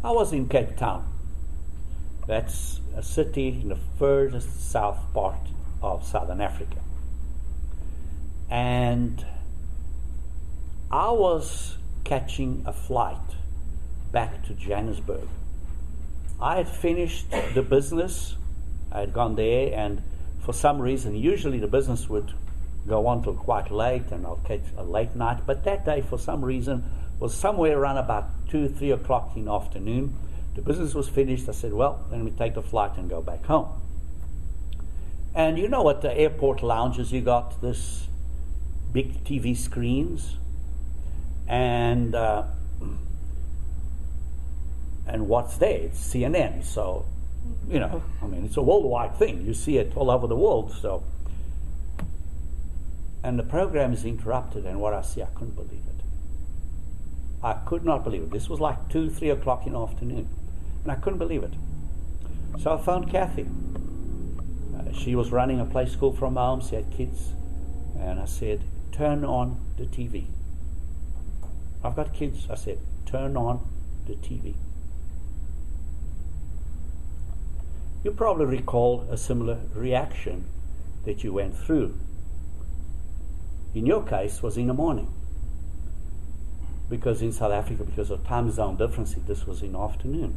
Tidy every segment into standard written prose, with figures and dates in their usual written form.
I was in Cape Town. That's a city in the furthest south part of Southern Africa. And I was catching a flight back to Johannesburg. I had finished the business. I had gone there, and for some reason, usually the business would go on till quite late, and I'll catch a late night. But that day, for some reason, was somewhere around about 2, 3 o'clock in the afternoon. The business was finished. I said, well, then we take the flight and go back home. And you know, at the airport lounges, you got this big TV screens, and what's there? It's CNN. So, you know, I mean, it's a worldwide thing. You see it all over the world. So, and the program is interrupted, and what I see, I couldn't believe it. I could not believe it. This was like 2, 3 o'clock in the afternoon, and I couldn't believe it. So I phoned Kathy. She was running a play school from home. She had kids, and I said, turn on the TV. I've got kids. I said, turn on the TV. You probably recall a similar reaction that you went through. In your case, was in the morning. Because in South Africa, because of time zone difference, this was in the afternoon.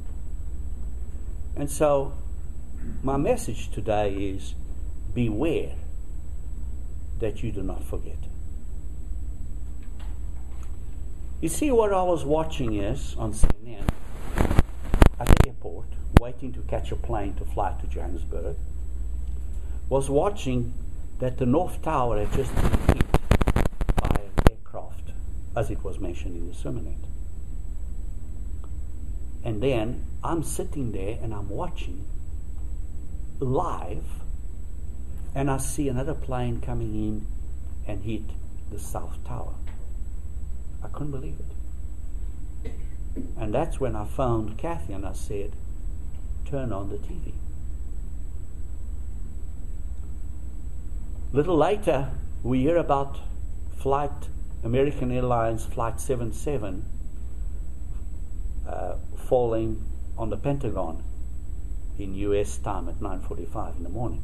And so, my message today is, beware that you do not forget. You see, what I was watching is, on CNN, at the airport, waiting to catch a plane to fly to Johannesburg, was watching that the North Tower had just been hit by an aircraft, as it was mentioned in the sermonette. And then I'm sitting there and I'm watching live, and I see another plane coming in and hit the South Tower. I couldn't believe it. And that's when I phoned Kathy and I said, turn on the TV. Little later, we hear about American Airlines Flight 77 falling on the Pentagon in U.S. time at 9:45 in the morning.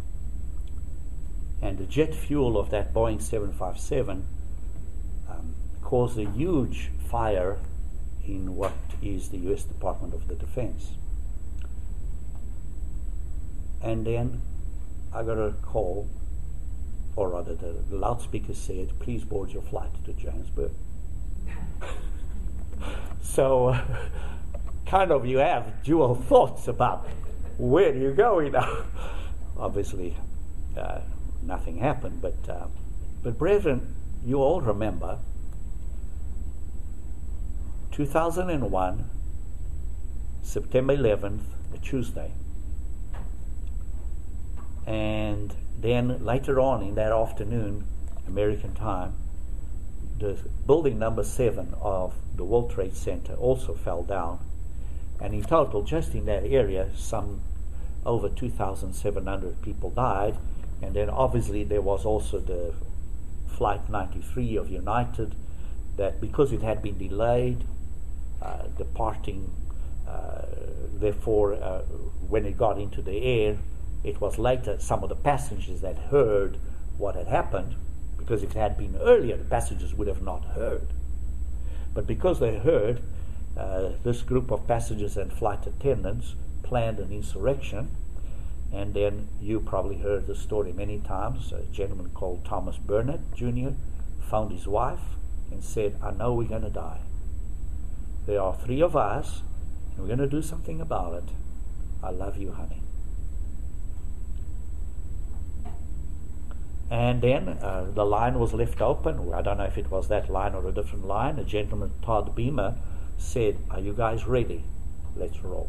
And the jet fuel of that Boeing 757 caused a huge fire in what is the U.S. Department of the Defense. And then I got a call, or rather the loudspeaker said, please board your flight to Johannesburg. So kind of you have dual thoughts about where do you go, you know. Obviously nothing happened, but brethren, you all remember 2001, September 11th, a Tuesday. And then later on in that afternoon, American time, the building number 7 of the World Trade Center also fell down. And in total, just in that area, some over 2,700 people died. And then obviously there was also the Flight 93 of United, that because it had been delayed, departing, therefore when it got into the air, it was later some of the passengers that heard what had happened, because if it had been earlier, the passengers would have not heard. But because they heard, this group of passengers and flight attendants planned an insurrection. And then you probably heard the story many times. A gentleman called Thomas Burnett Jr. found his wife and said, I know we're going to die. There are 3 of us, and we're going to do something about it. I love you, honey. And then the line was left open. I don't know if it was that line or a different line. A gentleman, Todd Beamer, said, are you guys ready? Let's roll.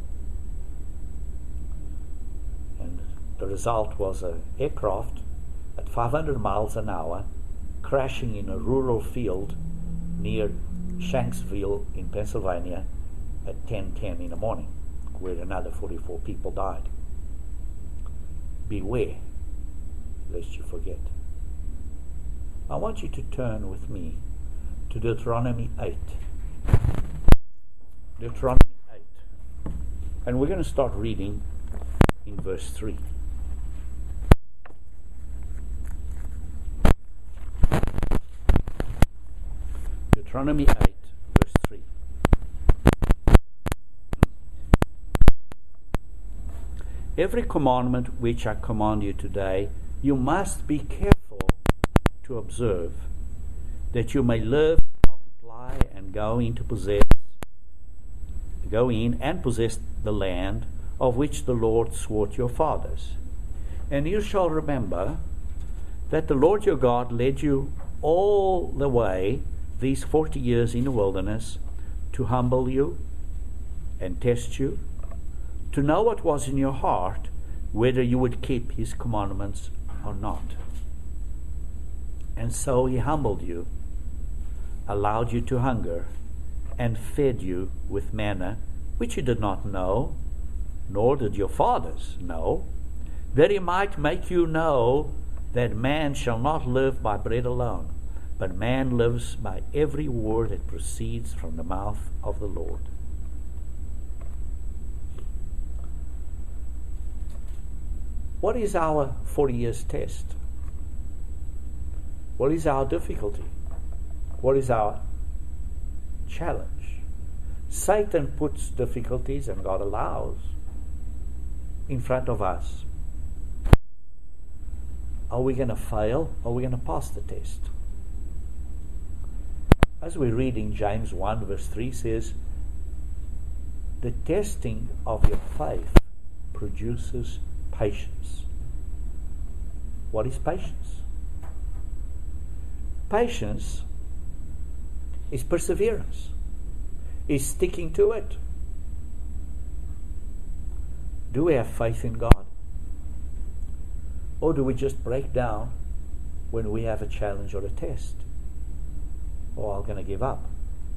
And the result was an aircraft at 500 miles an hour crashing in a rural field near Shanksville in Pennsylvania at 10:10 in the morning, where another 44 people died. Beware, lest you forget. I want you to turn with me to Deuteronomy 8. Deuteronomy And we're going to start reading in verse 3. Deuteronomy 8, verse 3. Every commandment which I command you today, you must be careful to observe, that you may live, multiply, and go in and possess the land of which the Lord swore to your fathers. And you shall remember that the Lord your God led you all the way these 40 years in the wilderness to humble you and test you, to know what was in your heart, whether you would keep his commandments or not. And so he humbled you, allowed you to hunger, and fed you with manna, which you did not know, nor did your fathers know, that he might make you know that man shall not live by bread alone, but man lives by every word that proceeds from the mouth of the Lord. What is our 40 years test? What is our difficulty? What is our challenge? Satan puts difficulties, and God allows, in front of us. Are we going to fail, or are we going to pass the test? As we read in James 1 verse 3 says, the testing of your faith produces patience. What is patience? Patience is perseverance, is sticking to it. Do we have faith in God? Or do we just break down when we have a challenge or a test? Or I'm going to give up.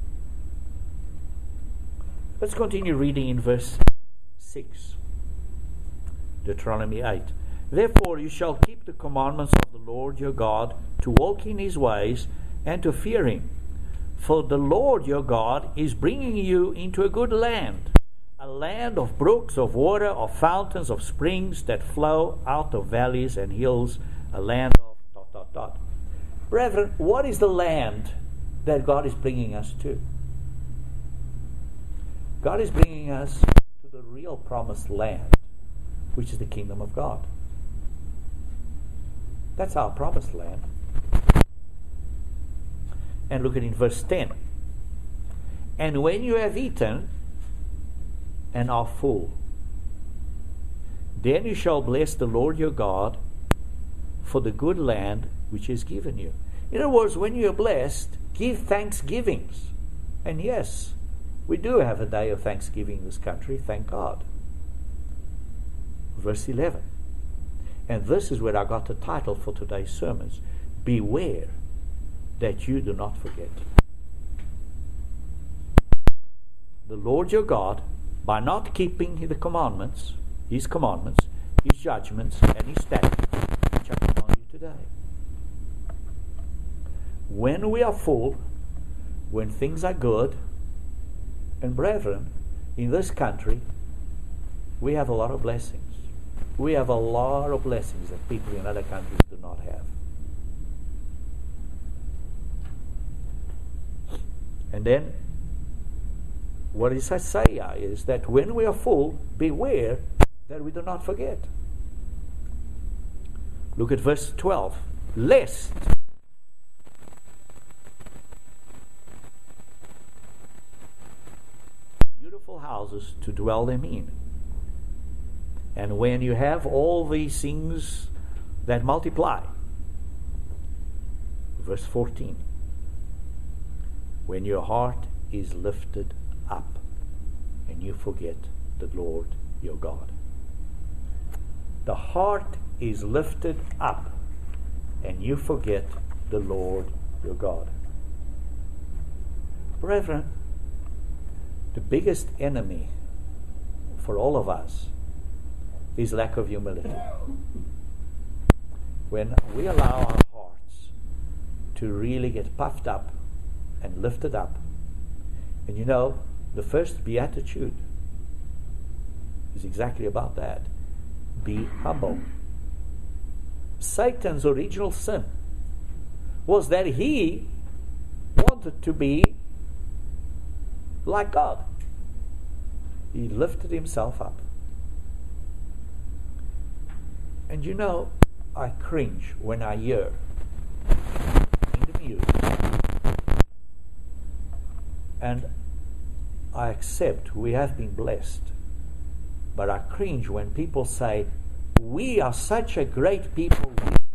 Let's continue reading in verse 6. Deuteronomy 8. Therefore you shall keep the commandments of the Lord your God, to walk in his ways and to fear him. For the Lord your God is bringing you into a good land, a land of brooks of water, of fountains, of springs that flow out of valleys and hills, a land of ... Brethren, what is the land that God is bringing us to? God is bringing us to the real promised land, which is the kingdom of God. That's our promised land. And look at in verse 10. And when you have eaten and are full, then you shall bless the Lord your God for the good land which is given you. In other words, when you are blessed, give thanksgivings. And yes, we do have a day of thanksgiving in this country, thank God. Verse 11. And this is where I got the title for today's sermons. Beware that you do not forget. The Lord your God, by not keeping the commandments, his judgments, and his statutes, which I command you today. When we are full, when things are good, and brethren, in this country, we have a lot of blessings. We have a lot of blessings that people in other countries do not have. And then, what does it say is that when we are full, beware that we do not forget. Look at verse 12. Lest beautiful houses to dwell them in. And when you have all these things that multiply, verse 14, when your heart is lifted up and you forget the Lord your God. The heart is lifted up and you forget the Lord your God. Brethren, the biggest enemy for all of us is lack of humility. When we allow our hearts to really get puffed up and lifted up, and you know, the first beatitude is exactly about that. Be humble. Satan's original sin was that he wanted to be like God. He lifted himself up. And you know, I cringe when I hear in the news, and I accept we have been blessed, but I cringe when people say, we are such a great people.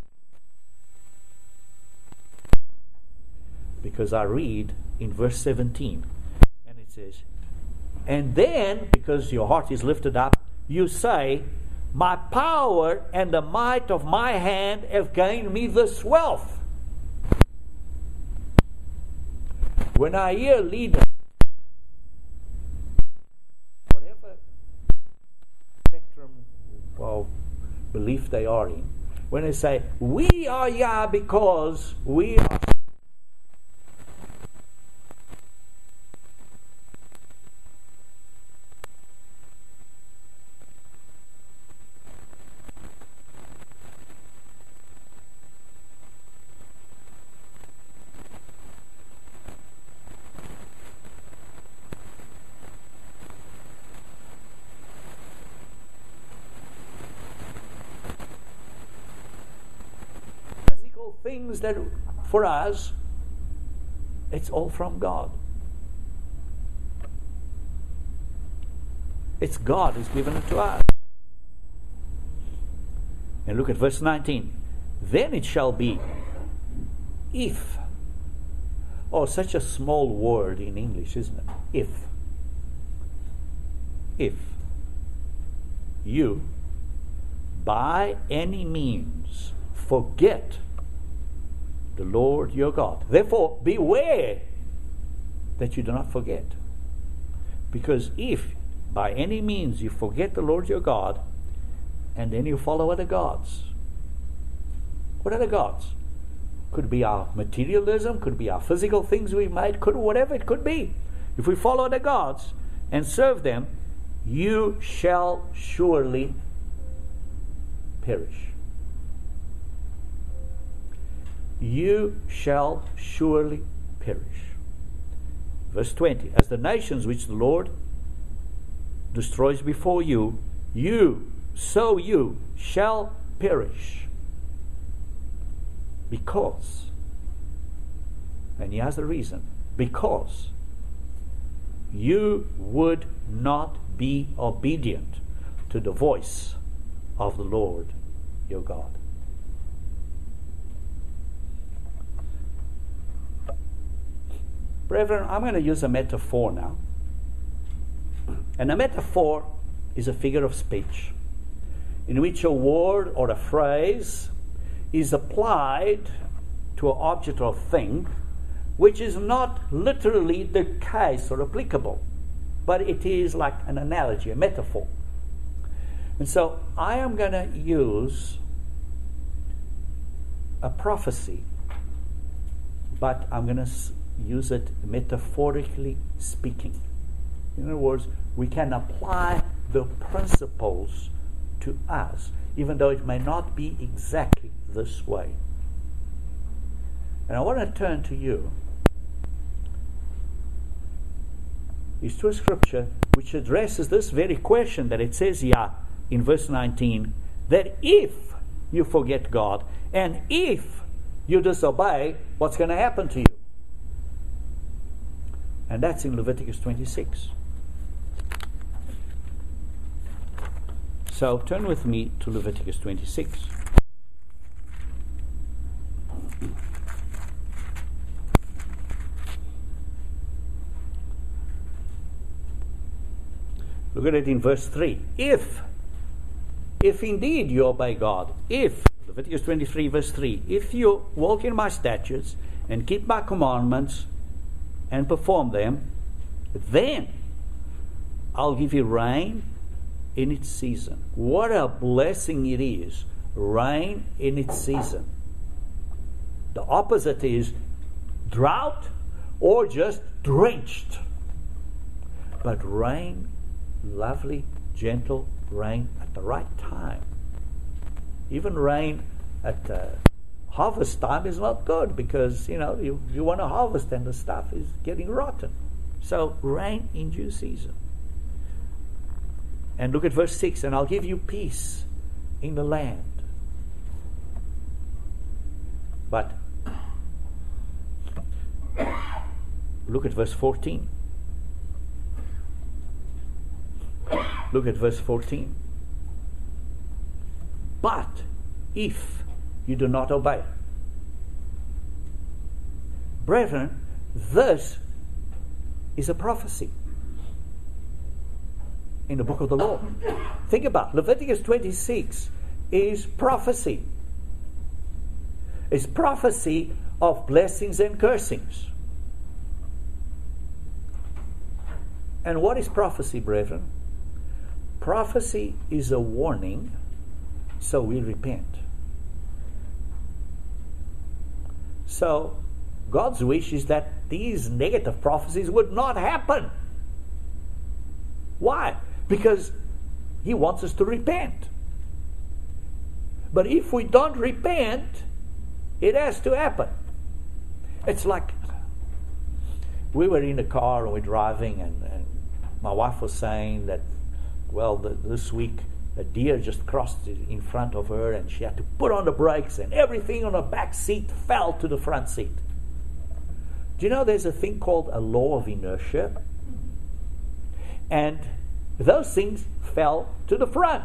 Because I read in verse 17, and it says, and then, because your heart is lifted up, you say, my power and the might of my hand have gained me this wealth. When I hear leaders, whatever spectrum of belief they are in, when they say, we are here because we are things that for us, it's all from God. It's God who's given it to us. And look at verse 19. Then it shall be, if. Oh, such a small word in English, isn't it? If. If you, by any means, forget the Lord your God. Therefore, beware that you do not forget. Because if by any means you forget the Lord your God, and then you follow other gods. What are the gods? Could be our materialism, could be our physical things we made, could whatever it could be. If we follow the gods and serve them, you shall surely perish. You shall surely perish. Verse 20. As the nations which the Lord destroys before you, so you shall perish. Because, and he has the reason, because you would not be obedient to the voice of the Lord your God. Brethren, I'm going to use a metaphor now. And a metaphor is a figure of speech in which a word or a phrase is applied to an object or thing which is not literally the case or applicable, but it is like an analogy, a metaphor. And so I am going to use a prophecy, but I'm going to use it metaphorically speaking. In other words, we can apply the principles to us, even though it may not be exactly this way. And I want to turn to you is to a scripture which addresses this very question that it says here in verse 19, that if you forget God and if you disobey, what's going to happen to you? And that's in Leviticus 26. So turn with me to Leviticus 26. Look at it in verse 3. If indeed you obey God, if, Leviticus 23 verse 3, if you walk in my statutes and keep my commandments and perform them, then I'll give you rain in its season. What a blessing it is, rain in its season. The opposite is drought or just drenched. But rain, lovely gentle rain at the right time. Even rain at harvest time is not good because, you want to harvest and the stuff is getting rotten. So rain in due season. And look at verse 6, and I'll give you peace in the land. But look at verse 14. Look at verse 14. But if you do not obey. Brethren, this is a prophecy in the book of the law. Think about it. Leviticus 26 is prophecy. It's prophecy of blessings and cursings. And what is prophecy, brethren? Prophecy is a warning, so we repent. So, God's wish is that these negative prophecies would not happen. Why? Because He wants us to repent. But if we don't repent, it has to happen. It's like we were in a car and we're driving, and my wife was saying that, this week a deer just crossed in front of her and she had to put on the brakes and everything on the back seat fell to the front seat. Do you know there's a thing called a law of inertia? And those things fell to the front.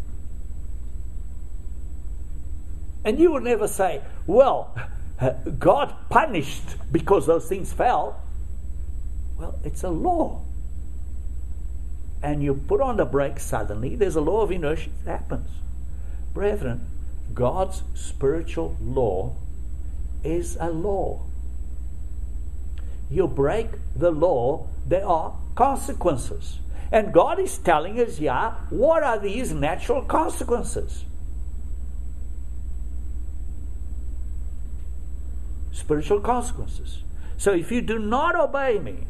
And you would never say, God punished because those things fell. Well, it's a law. And you put on the brakes suddenly, there's a law of inertia that happens. Brethren, God's spiritual law is a law. You break the law, there are consequences. And God is telling us, what are these natural consequences? Spiritual consequences. So if you do not obey me,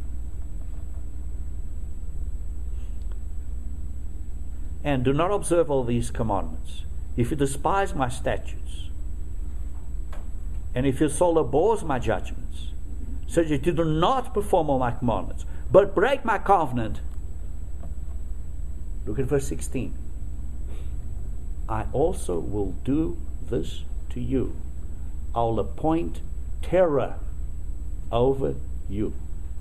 and do not observe all these commandments, if you despise my statutes, and if your soul abhors my judgments, so that you do not perform all my commandments, but break my covenant, look at verse 16. I also will do this to you. I'll appoint terror over you.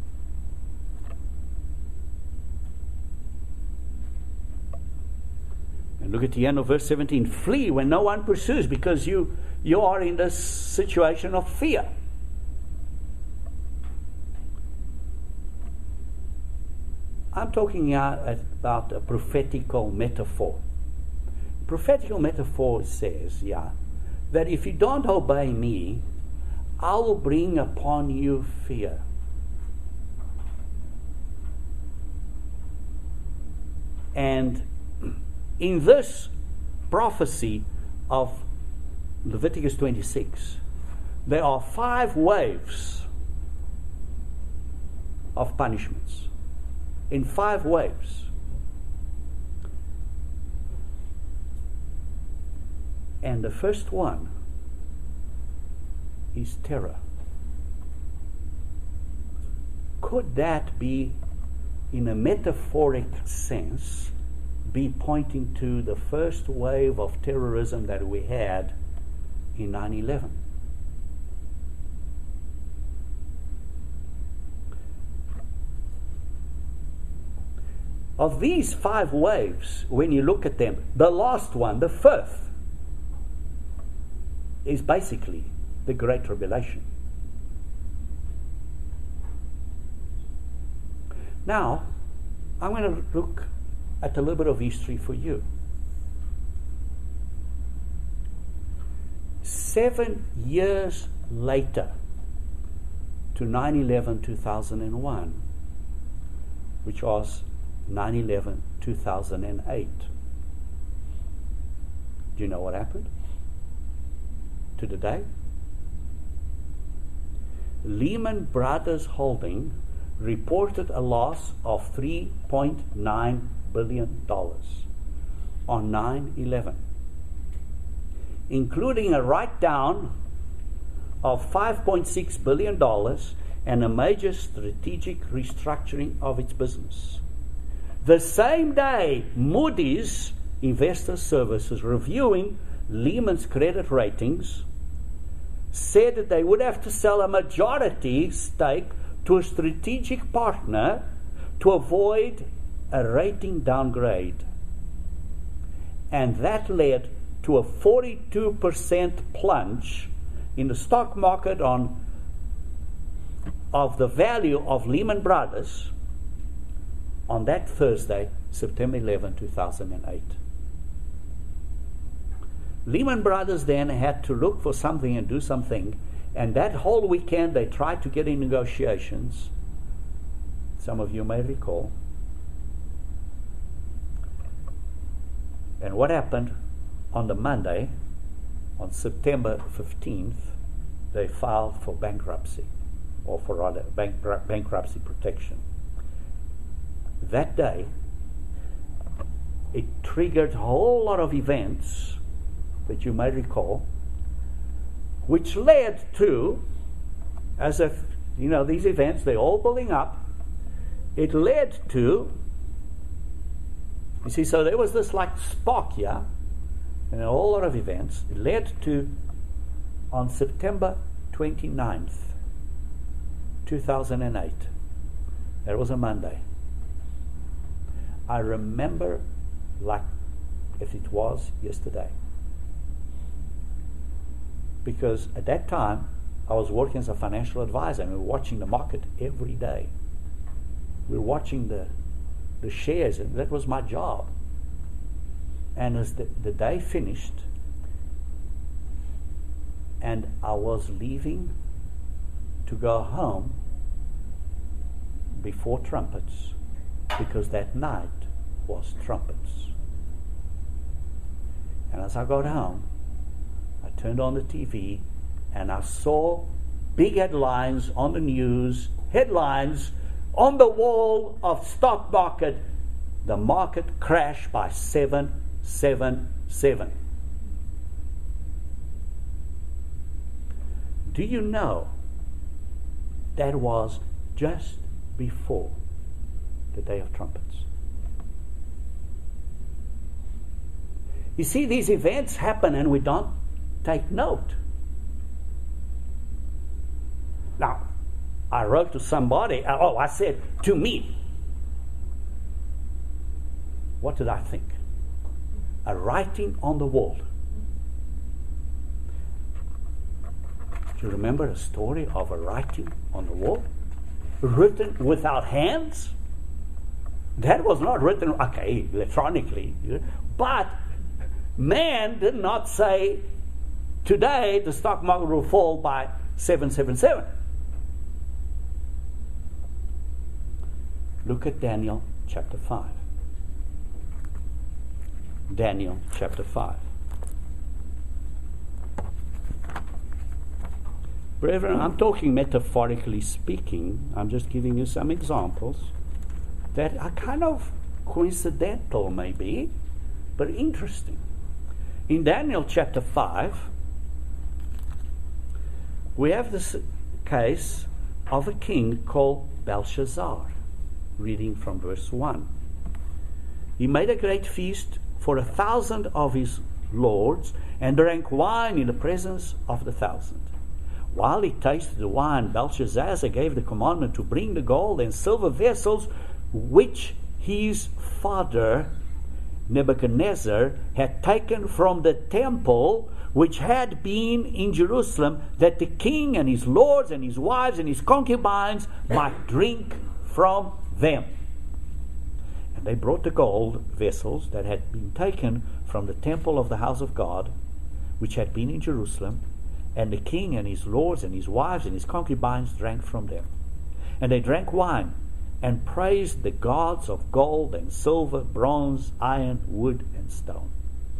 And look at the end of verse 17. Flee when no one pursues, because you are in this situation of fear. I'm talking about a prophetical metaphor. Prophetical metaphor says, that if you don't obey me, I will bring upon you fear. And in this prophecy of Leviticus 26, there are 5 waves of punishments. In 5 waves. And the first one is terror. Could that be, in a metaphoric sense, be pointing to the first wave of terrorism that we had in 9/11? Of these 5 waves, when you look at them, the last one, the 5th, is basically the Great Tribulation. Now, I'm going to look at a little bit of history for you. 7 years later to 9/11/2001, which was 9/11/2008. Do you know what happened to the day? Lehman Brothers Holding reported a loss of $3.9 billion on 9/11, including a write-down of $5.6 billion and a major strategic restructuring of its business. The same day, Moody's Investor Services, reviewing Lehman's credit ratings, said that they would have to sell a majority stake to a strategic partner to avoid a rating downgrade. And that led to a 42% plunge in the stock market of the value of Lehman Brothers on that Thursday, September 11, 2008. Lehman Brothers then had to look for something and do something, and that whole weekend they tried to get in negotiations. Some of you may recall. And what happened on the Monday, on September 15th, they filed for bankruptcy, or for rather bankruptcy protection. That day, it triggered a whole lot of events that you may recall, which led to, as if, these events, they're all building up, it led to, you see, so there was this like spark here, and a whole lot of events. It led to, on September 29th, 2008, that was a Monday, I remember like if it was yesterday. Because at that time, I was working as a financial advisor, and we were watching the market every day. We were watching the shares, and that was my job. And as the day finished, and I was leaving to go home before trumpets, because that night was trumpets. And as I got home, I turned on the TV and I saw big headlines on the news, headlines on the wall of stock market. The market crashed by 777. Do you know that was just before the Day of Trumpets? You see, these events happen and we don't take note. Now, I wrote to somebody, I said, to me. What did I think? A writing on the wall. Do you remember a story of a writing on the wall? Written without hands? That was not written, electronically, but man did not say, today the stock market will fall by 777. Look at Daniel chapter 5. Daniel chapter 5. Brethren, I'm talking metaphorically speaking. I'm just giving you some examples that are kind of coincidental maybe, but interesting. In Daniel chapter 5, we have this case of a king called Belshazzar, reading from verse 1. He made a great feast for 1,000 of his lords and drank wine in the presence of the 1,000. While he tasted the wine, Belshazzar gave the commandment to bring the gold and silver vessels which his father Nebuchadnezzar had taken from the temple which had been in Jerusalem, that the king and his lords and his wives and his concubines might drink from them. And they brought the gold vessels that had been taken from the temple of the house of God, which had been in Jerusalem, and the king and his lords and his wives and his concubines drank from them. And they drank wine, and praised the gods of gold and silver, bronze, iron, wood, and stone.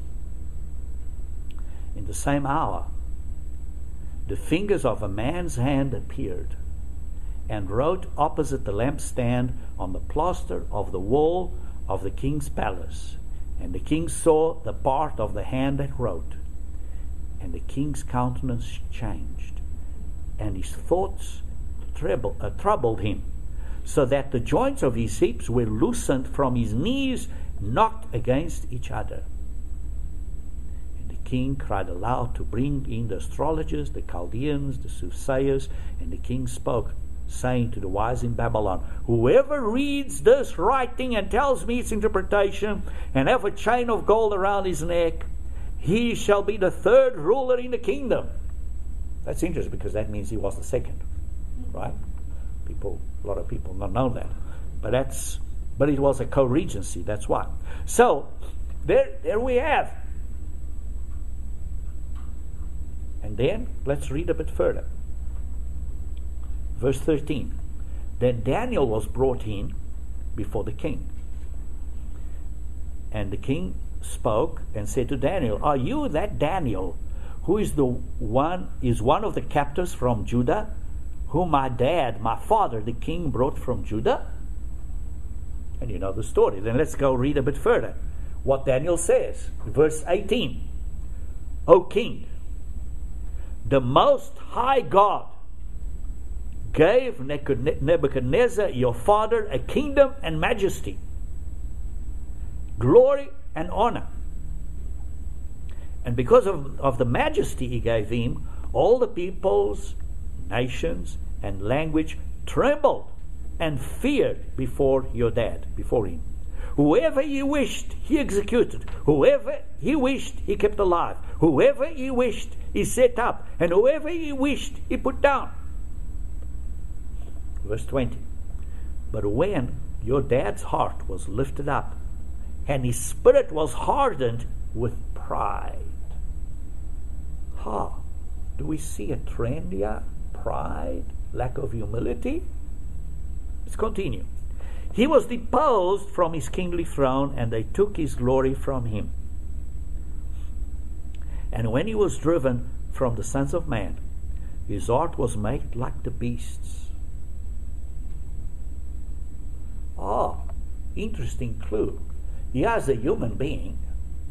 In the same hour, the fingers of a man's hand appeared and wrote opposite the lampstand on the plaster of the wall of the king's palace. And the king saw the part of the hand that wrote. And the king's countenance changed, and his thoughts troubled him, so that the joints of his hips were loosened from his knees, knocked against each other. And the king cried aloud to bring in the astrologers, the Chaldeans, the soothsayers. And the king spoke, saying to the wise in Babylon, whoever reads this writing and tells me its interpretation, and have a chain of gold around his neck, he shall be the third ruler in the kingdom. That's interesting, because that means he was the second, right? A lot of people don't know that, but it was a co-regency. That's why. So there we have. And then let's read a bit further. Verse 13. Then Daniel was brought in before the king, and the king spoke and said to Daniel, are you that Daniel who is one of the captives from Judah, whom my father the king brought from Judah? And you know the story. Then let's go read a bit further what Daniel says. Verse 18. O king, the most high God gave Nebuchadnezzar your father a kingdom and majesty, glory and honor. And because of the majesty he gave him, all the peoples, nations, and language trembled and feared before him. Whoever he wished, he executed. Whoever he wished, he kept alive. Whoever he wished, he set up. And whoever he wished, he put down. Verse 20. But when your dad's heart was lifted up, and his spirit was hardened with pride. Do we see a trend here? Pride, lack of humility. Let's continue. He was deposed from his kingly throne, and they took his glory from him. And when he was driven from the sons of man, his heart was made like the beasts. Interesting clue. He is a human being,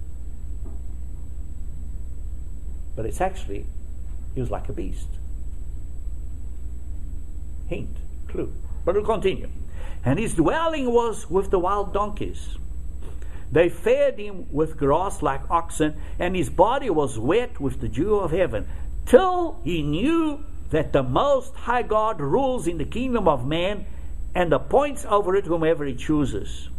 but it's actually, he was like a beast. Hint, clue. But we'll continue. And his dwelling was with the wild donkeys. They fed him with grass like oxen, and his body was wet with the dew of heaven, till he knew that the Most High God rules in the kingdom of man, and appoints over it whomever he chooses.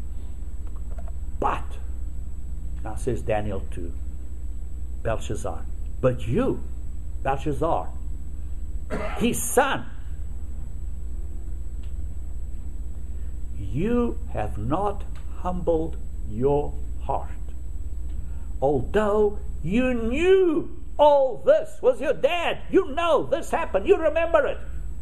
But, now says Daniel to Belshazzar, but you, Belshazzar, his son, you have not humbled your heart. Although you knew all this was your dad, you know this happened, you remember it.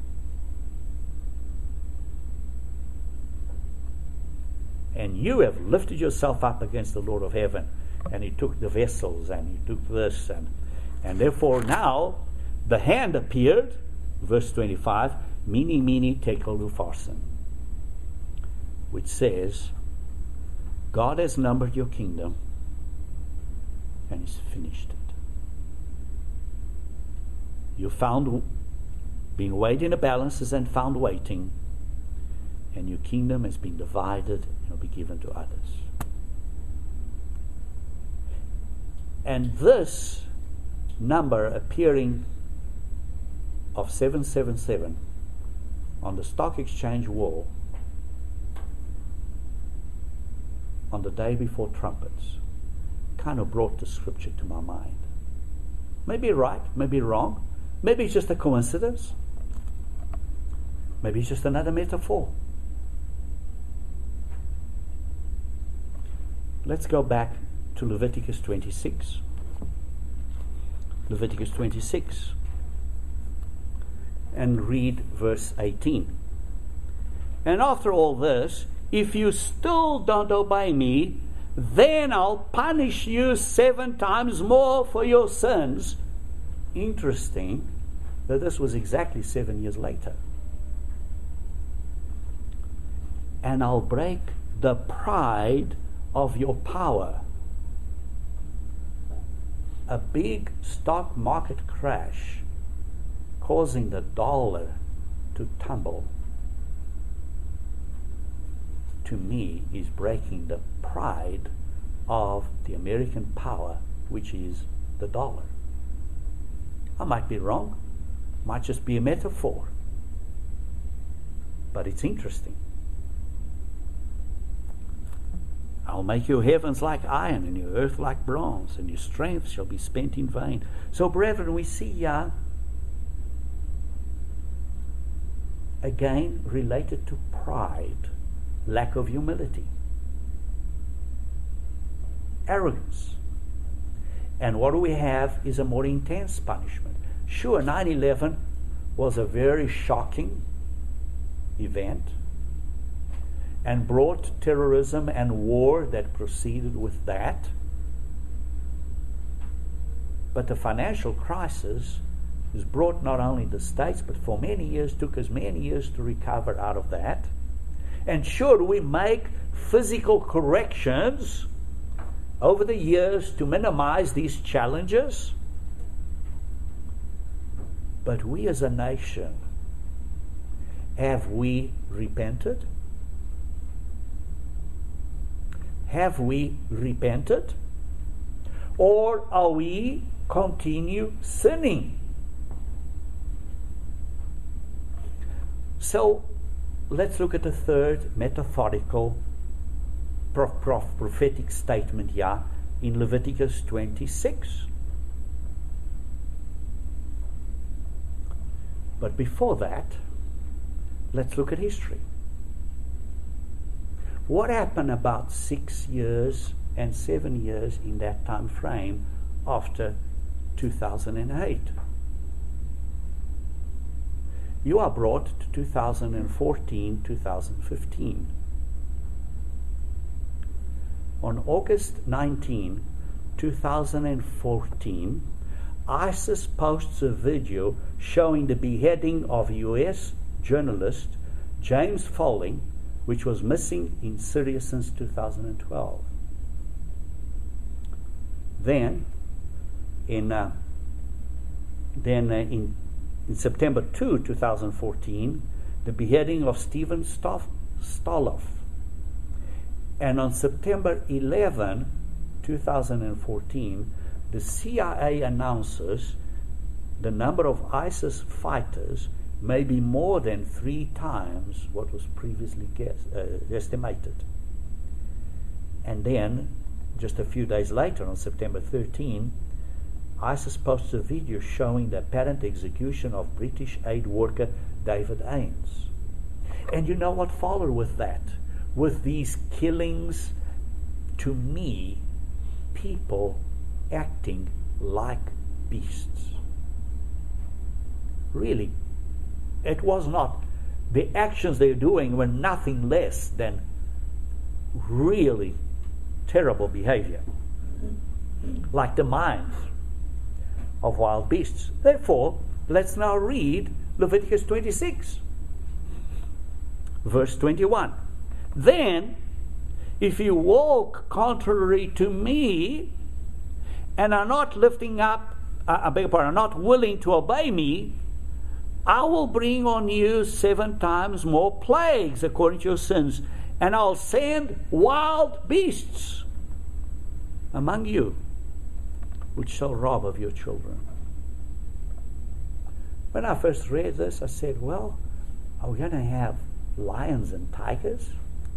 And you have lifted yourself up against the Lord of heaven. And he took the vessels, and he took this, and therefore now the hand appeared, verse 25, Mene, Mene, Tekel, Upharsin, which says, God has numbered your kingdom, and he's finished it. You found being weighed in the balances and found waiting, and your kingdom has been divided and will be given to others. And this number appearing of 777 on the stock exchange wall on the day before trumpets kind of brought the scripture to my mind. Maybe right, maybe wrong, maybe it's just a coincidence, maybe it's just another metaphor. Let's go back to Leviticus 26. Leviticus 26. And read verse 18. And after all this, if you still don't obey me, then I'll punish you 7 times more for your sins. Interesting that this was exactly 7 years later. And I'll break the pride of your power. A big stock market crash causing the dollar to tumble, to me, is breaking the pride of the American power, which is the dollar. I might be wrong, might just be a metaphor, but it's interesting. I'll make your heavens like iron and your earth like bronze, and your strength shall be spent in vain. So, brethren, we see again related to pride, lack of humility, arrogance. And what we have is a more intense punishment. Sure, 9/11 was a very shocking event and brought terrorism and war that proceeded with that. But the financial crisis has brought not only the States, but for many years, took us many years to recover out of that. And should we make physical corrections over the years to minimize these challenges? But we as a nation, have we repented? Have we repented? Or are we continue sinning? So let's look at the third metaphorical prophetic statement here in Leviticus 26. But before that, let's look at history. What happened about 6 years and 7 years in that time frame after 2008? You are brought to 2014, 2015. On August 19, 2014, ISIS posts a video showing the beheading of U.S. journalist James Foley, which was missing in Syria since 2012. Then, in September 2, 2014, the beheading of Stephen Stoloff. And on September 11, 2014, the CIA announces the number of ISIS fighters may be more than 3 times what was previously estimated. And then, just a few days later, on September 13, ISIS posts a video showing the apparent execution of British aid worker David Ames. And you know what followed with that? With these killings, to me, people acting like beasts. Really, it was not. The actions they're doing were nothing less than really terrible behavior, like the minds of wild beasts. Therefore, let's now read Leviticus 26, verse 21. Then, if you walk contrary to me and are not are not willing to obey me, I will bring on you 7 times more plagues according to your sins, and I'll send wild beasts among you, which shall rob of your children. When I first read this, I said, well, are we going to have lions and tigers?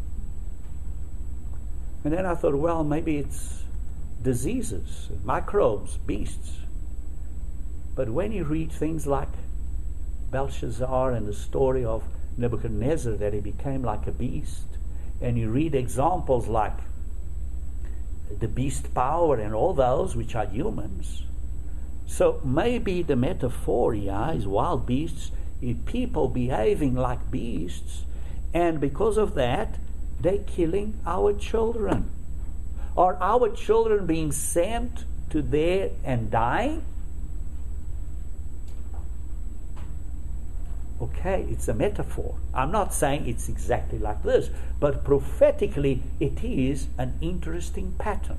And then I thought, well, maybe it's diseases, microbes, beasts. But when you read things like Belshazzar and the story of Nebuchadnezzar, that he became like a beast, and you read examples like the beast power and all those which are humans. So maybe the metaphor here is wild beasts, people behaving like beasts, and because of that, they're killing our children. Are our children being sent to there and dying? Okay, it's a metaphor. I'm not saying it's exactly like this, but prophetically it is an interesting pattern.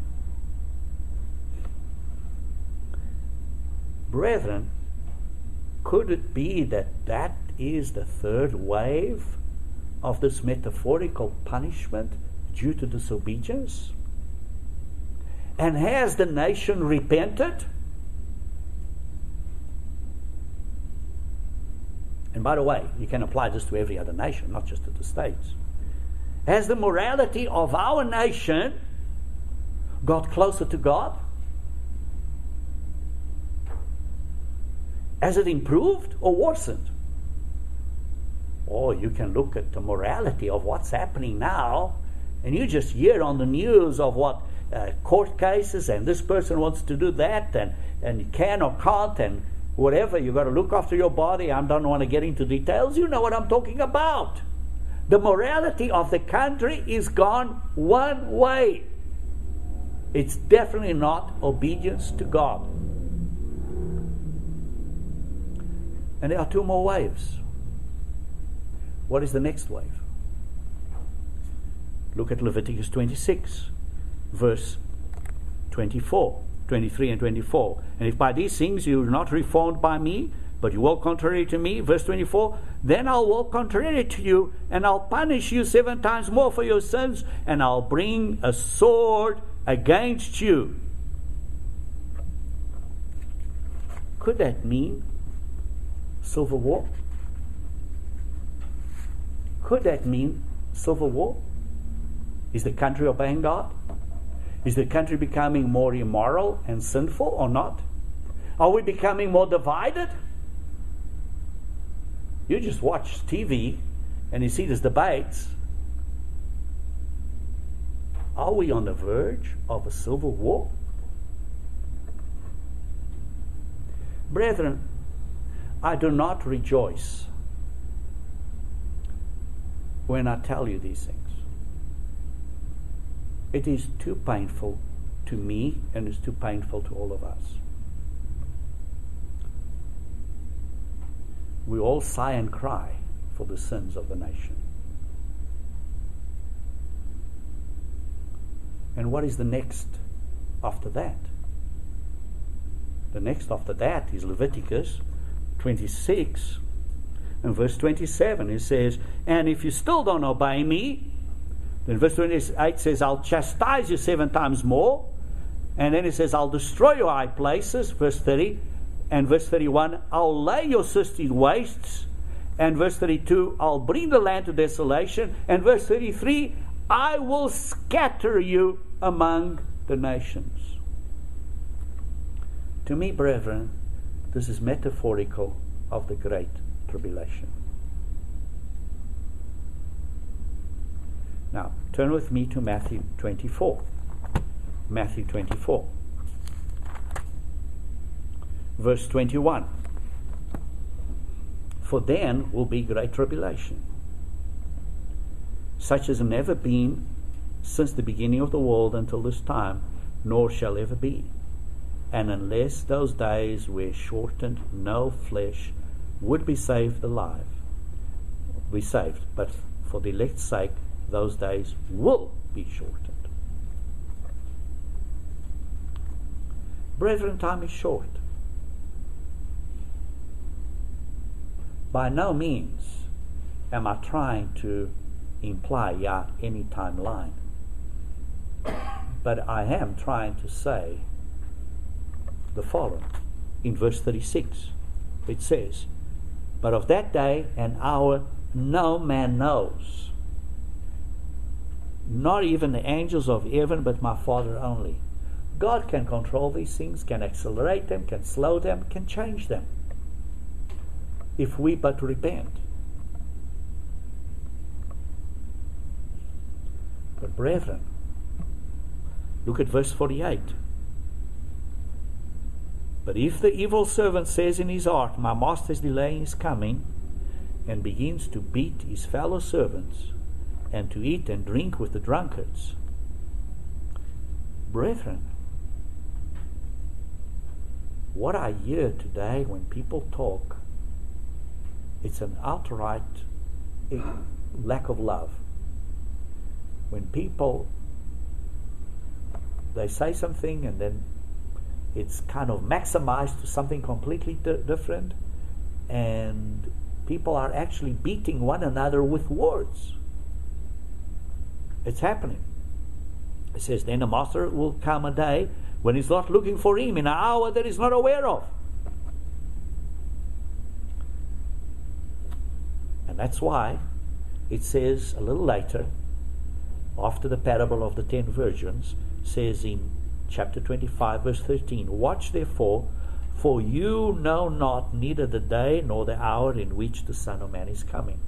Brethren, could it be that that is the third wave of this metaphorical punishment due to disobedience? And has the nation repented? And by the way, you can apply this to every other nation, not just to the States. Has the morality of our nation got closer to God? Has it improved or worsened? Or you can look at the morality of what's happening now, and you just hear on the news of what court cases, and this person wants to do that, and you can or can't, and whatever. You've got to look after your body. I don't want to get into details. You know what I'm talking about. The morality of the country is gone one way. It's definitely not obedience to God. And there are two more waves. What is the next wave? Look at Leviticus 26, verse 24, 23 and 24. And if by these things you are not reformed by me, but you walk contrary to me, verse 24, then I'll walk contrary to you, and I'll punish you 7 times more for your sins, and I'll bring a sword against you. Could that mean civil war? Could that mean civil war? Is the country obeying God? Is the country becoming more immoral and sinful or not? Are we becoming more divided? You just watch TV and you see these debates. Are we on the verge of a civil war? Brethren, I do not rejoice when I tell you these things. It is too painful to me, and it's too painful to all of us. We all sigh and cry for the sins of the nation. And what is the next after that? The next after that is Leviticus 26 and verse 27. It says, and if you still don't obey me, then verse 28 says, I'll chastise you 7 times more. And then it says, I'll destroy your high places, verse 30. And verse 31, I'll lay your cities wastes. And verse 32, I'll bring the land to desolation. And verse 33, I will scatter you among the nations. To me, brethren, this is metaphorical of the Great Tribulation. Now, turn with me to Matthew 24. Matthew 24. Verse 21. For then will be great tribulation, such as never been since the beginning of the world until this time, nor shall ever be. And unless those days were shortened, no flesh would be saved alive. Be saved. But for the elect's sake, those days will be shortened. Brethren, time is short. By no means am I trying to imply any timeline. But I am trying to say the following. In verse 36, it says, but of that day and hour no man knows, not even the angels of heaven, but my Father only. God can control these things, can accelerate them, can slow them, can change them, if we but repent. But brethren, look at verse 48. But if the evil servant says in his heart, my master is delaying his coming, and begins to beat his fellow servants, and to eat and drink with the drunkards. Brethren, what I hear today when people talk It's an outright lack of love. When people, they say something and then it's kind of maximized to something completely different, and people are actually beating one another with words. It's happening. It says, then the master will come a day when he's not looking for him in an hour that he's not aware of. And that's why it says a little later, after the parable of the 10 virgins, says in chapter 25, verse 13, watch therefore, for you know not neither the day nor the hour in which the Son of Man is coming.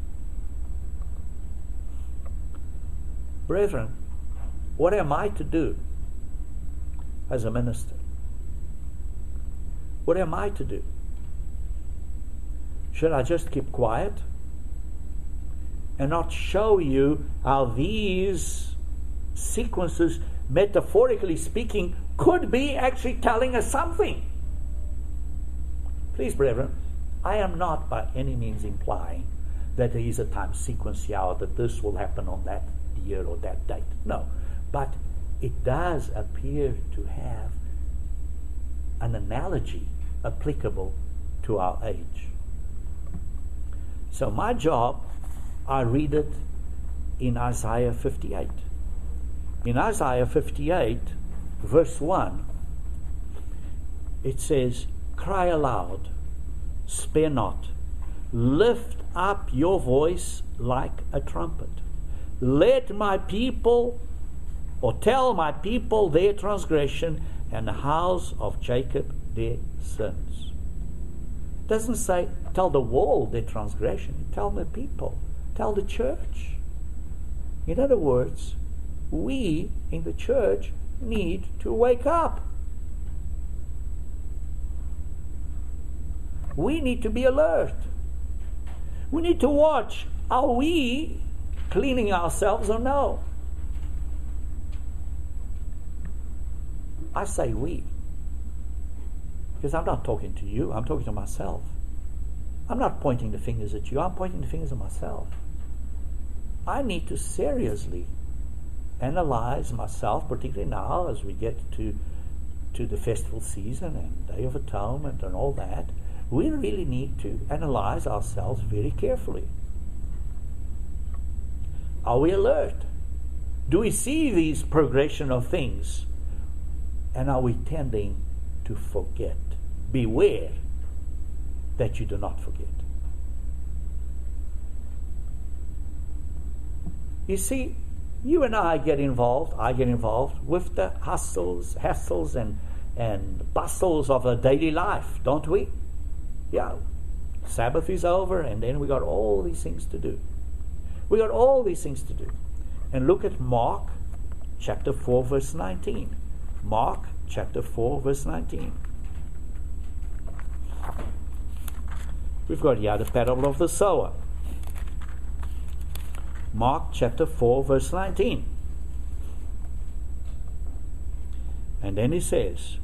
Brethren, what am I to do as a minister? What am I to do? Should I just keep quiet and not show you how these sequences, metaphorically speaking, could be actually telling us something? Please, brethren, I am not by any means implying that there is a time sequence here, or that this will happen on that year or that date. No. But it does appear to have an analogy applicable to our age. So my job, I read it in Isaiah 58. In Isaiah 58, verse 1, it says, cry aloud, spare not, lift up your voice like a trumpet. Let my people, or tell my people their transgression, and the house of Jacob their sins. It doesn't say tell the world their transgression. Tell the people. Tell the church. In other words, we in the church need to wake up. We need to be alert. We need to watch. Are we cleaning ourselves or no? I say we, because I'm not talking to you, I'm talking to myself. I'm not pointing the fingers at you, I'm pointing the fingers at myself. I need to seriously analyze myself, particularly now as we get to the festival season and Day of Atonement and all that. We really need to analyze ourselves very carefully. Are we alert? Do we see these progression of things? And are we tending to forget? Beware that you do not forget. You see, you and I get involved with the hassles and bustles of a daily life, don't we? Yeah. Sabbath is over, and then we got all these things to do. And look at Mark chapter 4, verse 19. Mark chapter 4, verse 19. We've got here the parable of the sower. Mark chapter 4, verse 19. And then he says,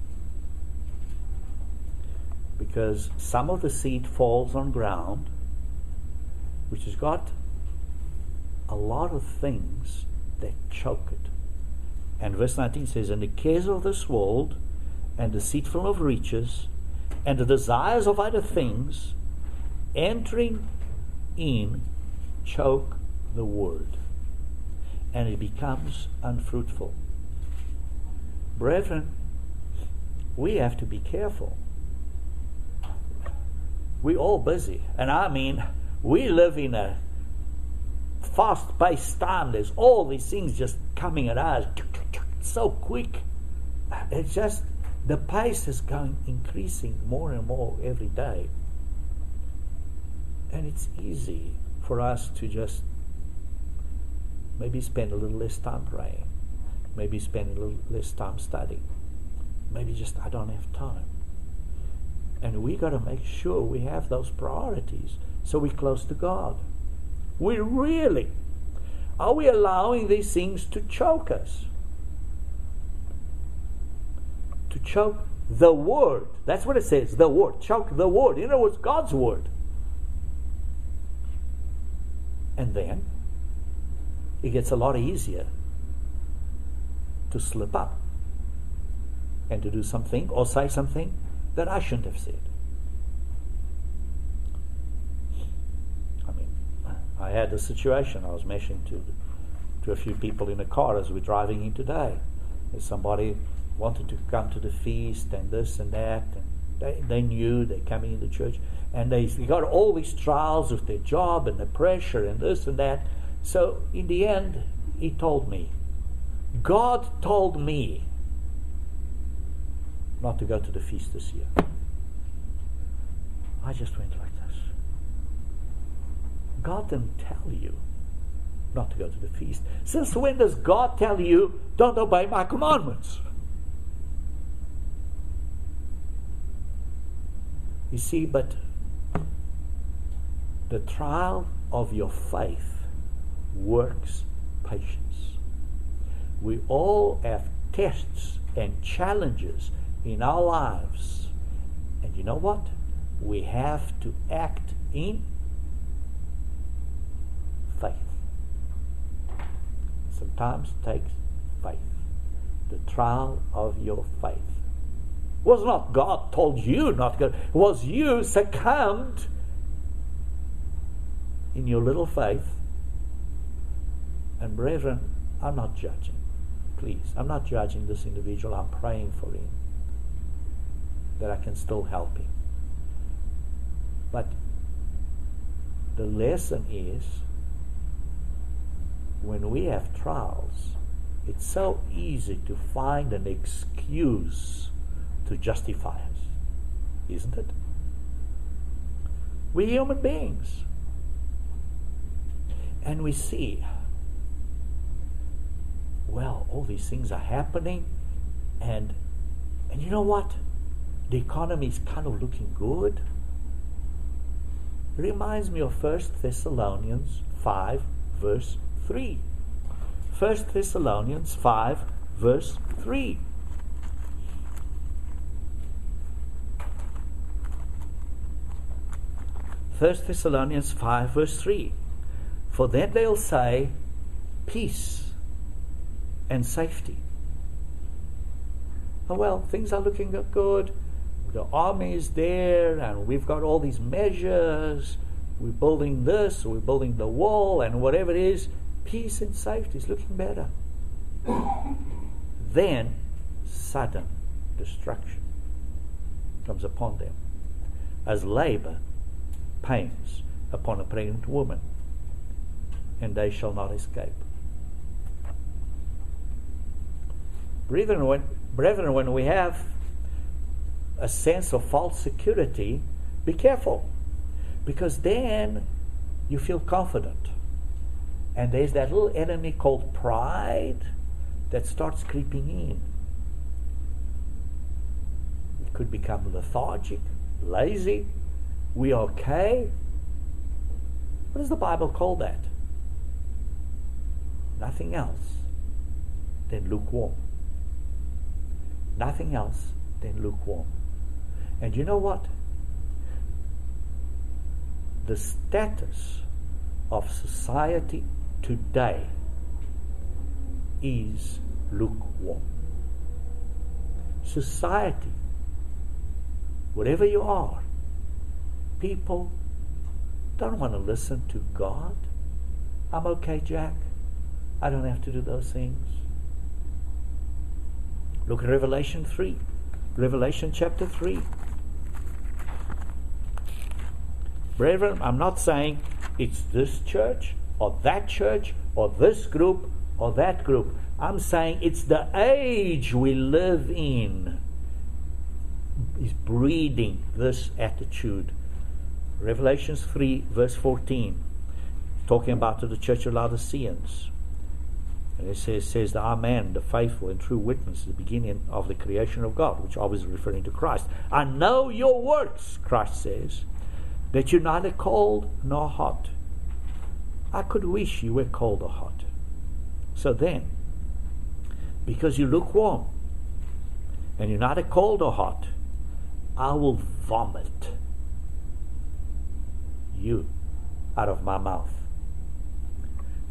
because some of the seed falls on ground which has got a lot of things that choke it. And verse 19 says, and the cares of this world, and deceitful of riches, and the desires of other things, entering in, choke the word, and it becomes unfruitful. Brethren, we have to be careful. We're all busy. And I mean, we live in a fast-paced time. There's all these things just coming at us so quick. It's just, the pace is increasing more and more every day. And it's easy for us to just maybe spend a little less time praying. Maybe spend a little less time studying. Maybe just, I don't have time. And we got to make sure we have those priorities so we're close to God. Are we allowing these things to choke us? To choke the word. That's what it says, the word. Choke the word. In other words, God's word. And then it gets a lot easier to slip up and to do something or say something that I shouldn't have said. I mean, I had a situation I was mentioning to a few people in a car as we're driving in today. There's somebody wanted to come to the feast and this and that, and they knew they're coming into church, and they got all these trials with their job and the pressure and this and that. So in the end, he told me, God told me not to go to the feast this year. I just went like this. God didn't tell you not to go to the feast. Since when does God tell you, don't obey my commandments? You see, but the trial of your faith works patience. We all have tests and challenges in our lives. And you know what? We have to act in faith. Sometimes it takes faith. The trial of your faith. It was not God told you not to go. It was you succumbed in your little faith. And brethren, I'm not judging. Please, I'm not judging this individual. I'm praying for him, that I can still help him. But the lesson is, when we have trials, it's so easy to find an excuse to justify us, isn't it? We're human beings. And we see, well, all these things are happening, and you know what? The economy is kind of looking good. It reminds me of 1 Thessalonians 5, verse 3. 1 Thessalonians 5, verse 3. First Thessalonians 5, verse 3. For then they'll say, peace and safety. Oh, well, things are looking good. The army is there, and we've got all these measures. We're building this, we're building the wall, and whatever it is, peace and safety is looking better. Then, sudden destruction comes upon them, as labor pains upon a pregnant woman, and they shall not escape. Brethren, when we have a sense of false security, be careful, because then you feel confident, and there's that little enemy called pride that starts creeping in. You could become lethargic, lazy. We okay? What does the Bible call that? Nothing else than lukewarm. Nothing else than lukewarm. And you know what? The status of society today is lukewarm. Society, wherever you are, people don't want to listen to God. I'm okay, Jack. I don't have to do those things. Look at Revelation 3. Revelation chapter 3. Brethren, I'm not saying it's this church or that church or this group or that group. I'm saying it's the age we live in is breeding this attitude. Revelations 3 verse 14, talking about to the church of Laodiceans. And it says the Amen, the faithful and true witness, the beginning of the creation of God, which always referring to Christ. I know your works, Christ says, that you're neither cold nor hot. I could wish you were cold or hot. So then, because you're lukewarm and you're neither cold or hot, I will vomit you out of my mouth.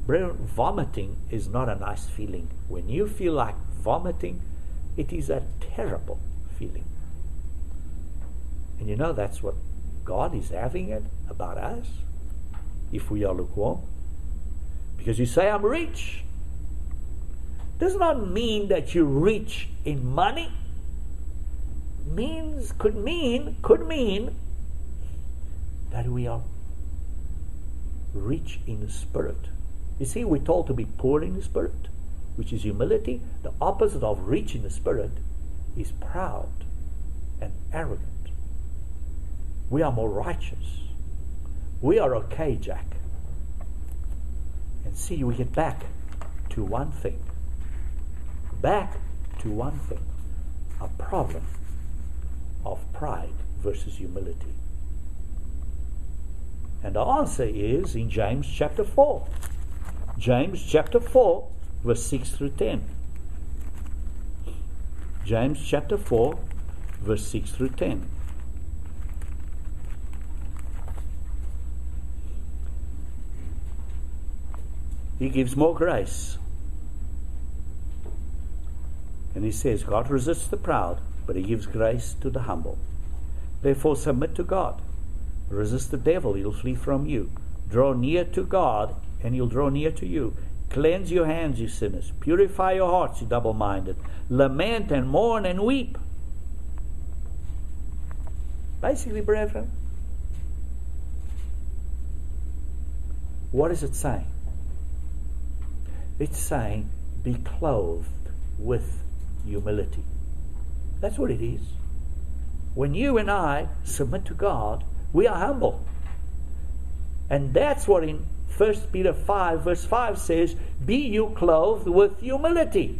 Vomiting is not a nice feeling. When you feel like vomiting, it is a terrible feeling. And you know that's what God is having it about us if we are lukewarm. Because you say, I'm rich. Does not mean that you're rich in money. Could mean that we are rich in the spirit. You see, we're told to be poor in the spirit, which is humility. The opposite of rich in the spirit is proud and arrogant. We are more righteous. We are okay, Jack. And see, we get back to one thing. A problem of pride versus humility. And the answer is in James chapter 4. James chapter 4, verse 6 through 10. James chapter 4, verse 6 through 10. He gives more grace. And he says, God resists the proud, but he gives grace to the humble. Therefore submit to God. Resist the devil, he'll flee from you. Draw near to God, and he'll draw near to you. Cleanse your hands, you sinners. Purify your hearts, you double-minded. Lament and mourn and weep. Basically, brethren, what is it saying? It's saying, be clothed with humility. That's what it is. When you and I submit to God, we are humble. And that's what in 1 Peter 5 verse 5 says, be you clothed with humility.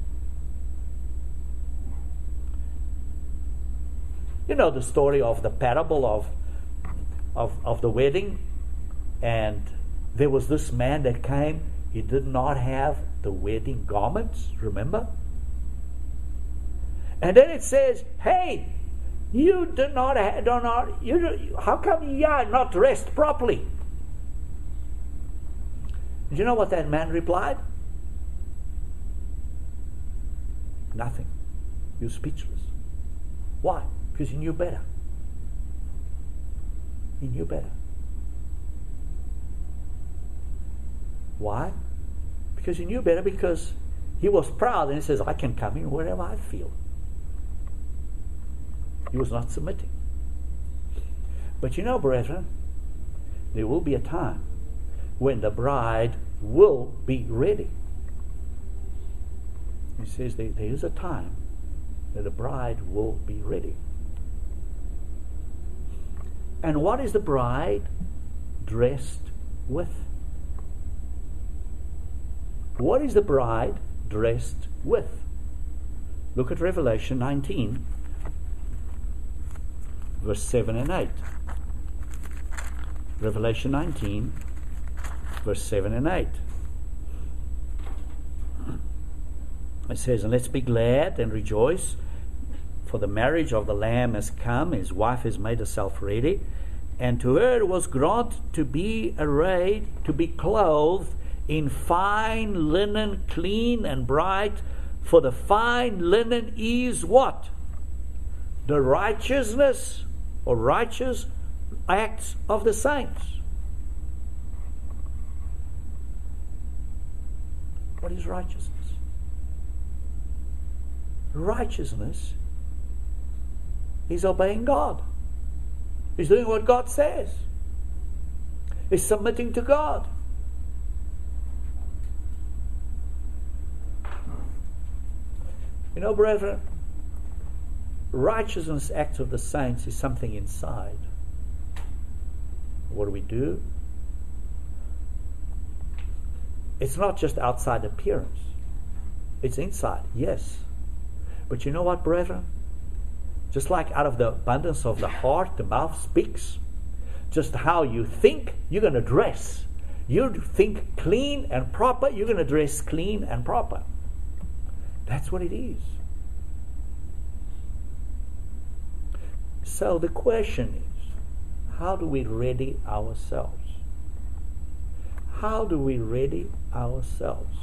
You know the story of the parable of the wedding, and there was this man that came. He did not have the wedding garments, remember? And then it says, hey, you how come you are not dressed properly? Do you know what that man replied? Nothing. You're speechless. Why? Because he knew better. He knew better. Why? Because he knew better, because he was proud and he says, I can come in wherever I feel. He was not submitting. But you know, brethren, there will be a time when the bride will be ready. He says there is a time that the bride will be ready. And what is the bride dressed with? What is the bride dressed with? Look at Revelation 19, verse 7 and 8. Revelation 19, verse 7 and 8. It says, and let's be glad and rejoice, for the marriage of the Lamb has come, his wife has made herself ready, and to her it was granted to be arrayed, to be clothed in fine linen, clean and bright, for the fine linen is what? The righteousness or righteous acts of the saints. What is righteousness? Righteousness is obeying God. Is doing what God says. Is submitting to God. You know, brethren, righteousness acts of the saints is something inside. What do? It's not just outside appearance. It's inside, yes. But you know what, brethren? Just like out of the abundance of the heart, the mouth speaks. Just how you think, you're going to dress. You think clean and proper, you're going to dress clean and proper. That's what it is. So the question is, how do we ready ourselves? how do we ready ourselves?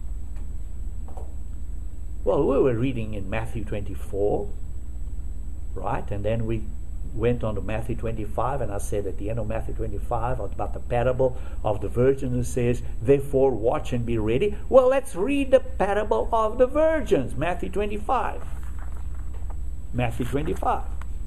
Well, we were reading in Matthew 24, right? And then we went on to Matthew 25, and I said at the end of Matthew 25 about the parable of the virgins, it says, therefore watch and be ready. Well, let's read the parable of the virgins, Matthew 25. Matthew 25.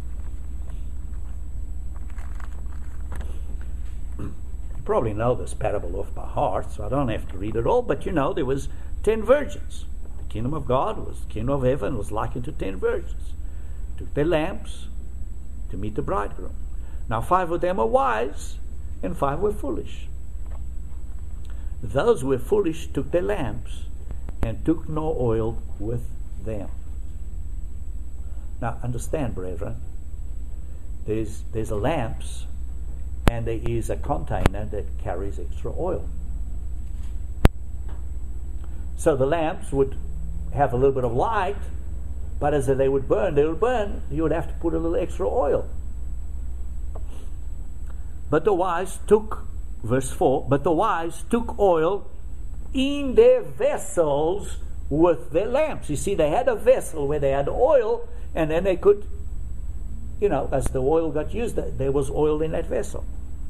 You probably know this parable off by heart, so I don't have to read it all, but you know there was 10 virgins. The kingdom of God was, the kingdom of heaven was likened to 10 virgins. Took their lamps to meet the bridegroom. Now 5 of them were wise, and 5 were foolish. Those who were foolish took their lamps, and took no oil with them. Now understand, brethren, there's a lamps, and there is a container that carries extra oil. So the lamps would have a little bit of light, but as they would burn, you would have to put a little extra oil. But the wise took, verse 4, but the wise took oil in their vessels with their lamps. You see, they had a vessel where they had oil, and then they could, as the oil got used, there was oil in that vessel.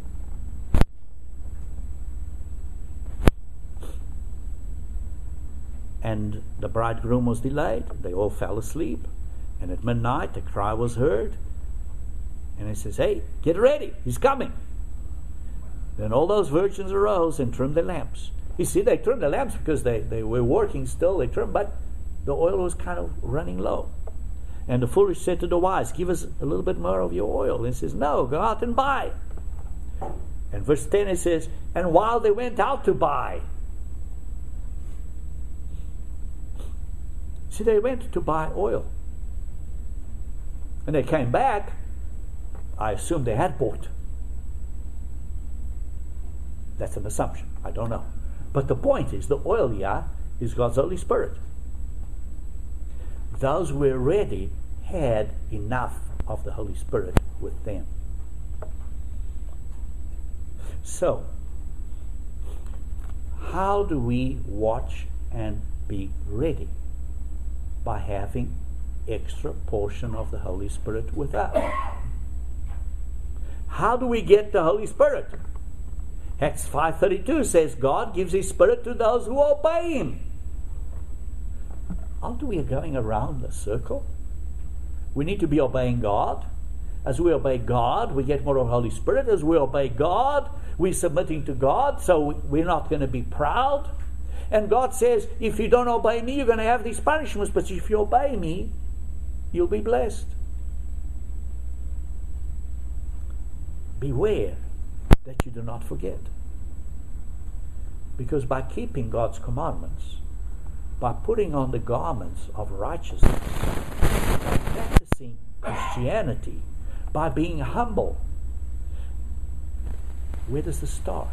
And the bridegroom was delayed. They all fell asleep. And at midnight, a cry was heard. And he says, hey, get ready. He's coming. Then all those virgins arose and trimmed their lamps. You see, they trimmed the lamps because they were working still. They trimmed, but the oil was kind of running low. And the foolish said to the wise, give us a little bit more of your oil. And he says, no, go out and buy. And verse 10, it says, and while they went out to buy, see, they went to buy oil. And they came back. I assume they had bought. That's an assumption. I don't know. But the point is, the oil here is God's Holy Spirit. Those who were ready had enough of the Holy Spirit with them. So, how do we watch and be ready? By having extra portion of the Holy Spirit with us. How do we get the Holy Spirit? Acts 5:32 says God gives His Spirit to those who obey Him. Aren't we going around the circle? We need to be obeying God. As we obey God, we get more of the Holy Spirit. As we obey God, we're submitting to God, so we're not going to be proud. And God says, if you don't obey me, you're going to have these punishments. But if you obey me, you'll be blessed. Beware that you do not forget. Because by keeping God's commandments, by putting on the garments of righteousness, by practicing Christianity, by being humble, where does this start?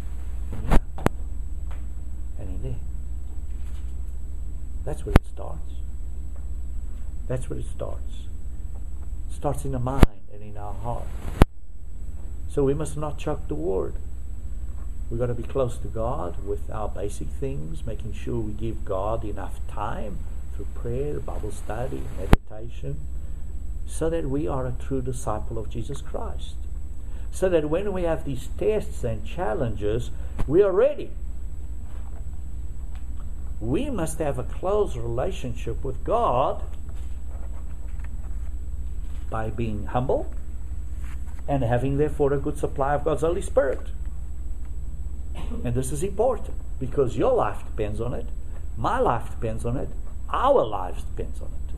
And in there. That's where it starts. That's where it starts. It starts in the mind and in our heart. So we must not chuck the word. We've got to be close to God with our basic things, making sure we give God enough time through prayer, Bible study, meditation, so that we are a true disciple of Jesus Christ. So that when we have these tests and challenges, we are ready. We must have a close relationship with God by being humble and having therefore a good supply of God's Holy Spirit. And this is important because your life depends on it, my life depends on it, our lives depends on it.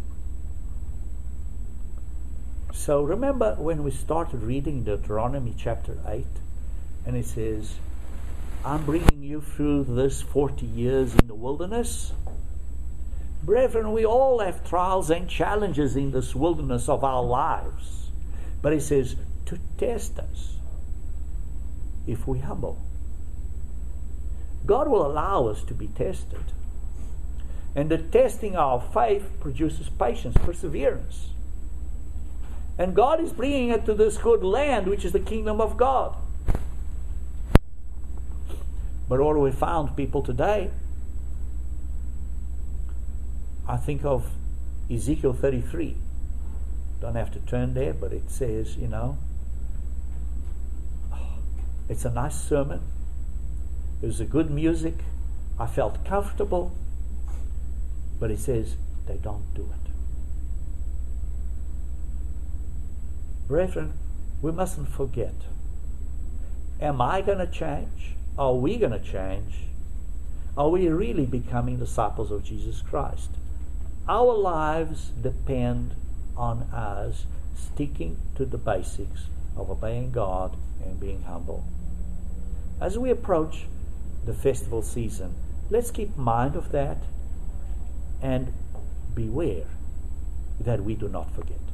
So remember when we started reading Deuteronomy chapter 8, and it says, I'm bringing you through this 40 years in the wilderness. Brethren, we all have trials and challenges in this wilderness of our lives. But it says, to test us if we humble. God will allow us to be tested. And the testing of our faith produces patience, perseverance. And God is bringing it to this good land, which is the kingdom of God. But what we found people today, I think of Ezekiel 33. Don't have to turn there, but it says, it's a nice sermon. It was a good music. I felt comfortable. But it says, they don't do it. Brethren, we mustn't forget. Am I going to change? Are we going to change? Are we really becoming disciples of Jesus Christ? Our lives depend on us sticking to the basics of obeying God and being humble. As we approach the festival season, let's keep mind of that and beware that we do not forget.